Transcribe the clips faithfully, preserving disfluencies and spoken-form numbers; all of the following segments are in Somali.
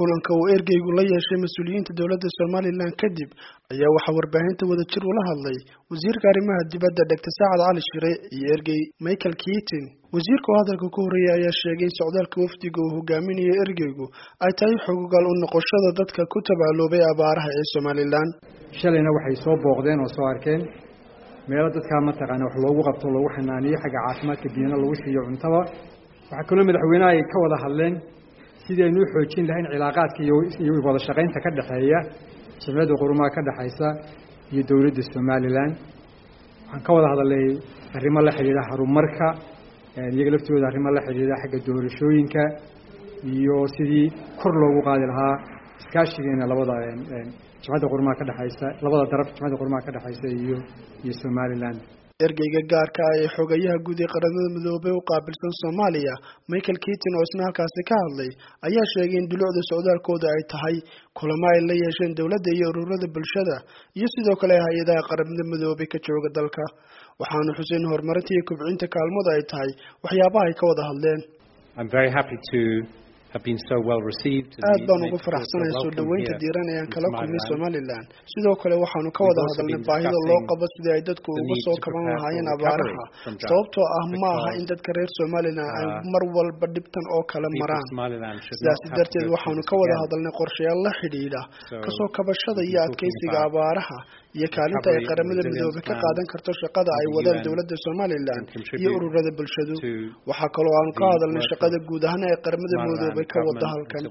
kulanka uu ergeygu la yeeshay mas'uuliyiinta dawladda Somaliland kadib ayaa waxa warbaahinta wada jir ula hadlay wasiirka arrimaha dibadda Doctor Saad Ali Shire iyo ergey Michael Keating. wasiirka hadalka ku horeeyay ayaa sheegay in socdaalka wafdiga uu hogaaminayo ergeygu ay tahay xogogaal u noqoshada dadka ku tabaaloobay abaaraha ee Somaliland. shalayna waxay soo booqdeen oo soo arkeen meelo dadka ma taqaan wax loogu qabto loogu xanaaniyo xagga caafimaadka diina lagu siiyo cuntada. waxa kale madaxweynaha ay ka wada hadleen sidii aynu xoojin lahayn cilaaqaadka iyo wada shaqaynta ka dhaxeeya jamciyadda qurumaha ka dhaxaysa iyo dawladda Somaliland. waxaan ka wada hadalay arrimo la xiriira horumarka iyaga laftooda arrimo la xiriira xagga doorashooyinka iyo sidii kor loogu qaadi lahaa iskaashigeena labada jamciyadda qurumaha ka dhaxaysa labada daraf jamciyadda qurumaha ka dhaxaysa iyo iyo Somaliland. ergeyga gaarka ah ee xogayaha guud ee qaramada midoobay u qaabilsan Soomaaliya Michael Keating oo isna halkaasi ka hadlay ayaa sheegay in dulucda socdaalkooda ay tahay kulamo ay la yeesheen dawladda iyo ururada bulshada iyo sidoo kale hay'adaha qaramada midoobay ka jooga dalka. waxaana xuseen horumarinta iyo kobcinta kaalmada ay tahay waxyaabaha ay ka wada hadleen. I'm very happy to have been so well received. aad baan ugu faraxsanahay soo dhaweynta diiran ee aan kala kulmay Somaliland. sidoo kale waxaanu ka wada hadalnay baahida loo qabo sidii ay dadku uga soo kaban lahaayeen abaaraha sababtoo ah ma aha in dadka reer Somaliland ay mar walba dhibtan oo kala maraan. sidaas darteed waxaanu ka wada hadalnay qorshayaal la xidhiidha ka soo kabashada iyo adkeysiga abaaraha iyo kaalinta ay qaramada midoobay ka qaadan karto shaqada ay wadaan dawladda Somaliland iyo ururada bulshadu. waxa kale oo aanu ka hadalnay shaqada guud ahaan ee qaramada midoobay ka wada halkan.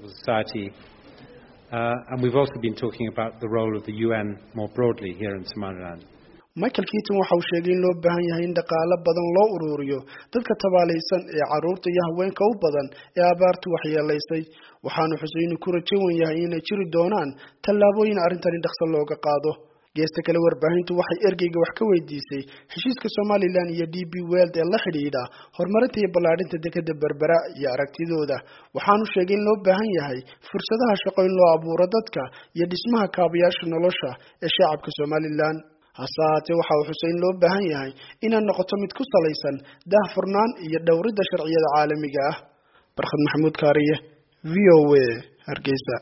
Uh, and we've also been talking about the role of the U N more broadly here in Somaliland. Michael Keating waxa uu sheegay in loo baahan yahay in dhaqaale badan loo ururiyo dadka tabaalaysan ee carruurta iyo haweenka u badan ee abaartu waxyeelaysay. waxaanu Xuseen ku rajayn yahay inay jiri doonaan tallaabooyin arrintan dhaqso looga qaado. geesta kale warbaahintu waxay ergeyga wax ka weydiisay heshiiska Somaliland iyo D P World ee la xidhiidha horumarinta iyo ballaarinta dekedda Berbera iyo aragtidooda. waxaanu sheegay in loo baahan yahay fursadaha shaqo in loo abuuro dadka iyo dhismaha kaabayaasha nolosha ee shacabka Somaliland. hase haatee waxa uu Xuseen loo baahan yahay inay noqoto mid ku salaysan daahfurnaan iyo dhowridda sharciyada caalamiga ah. Barkhad Maxamuud Kaariye, V O A, Hargeysa.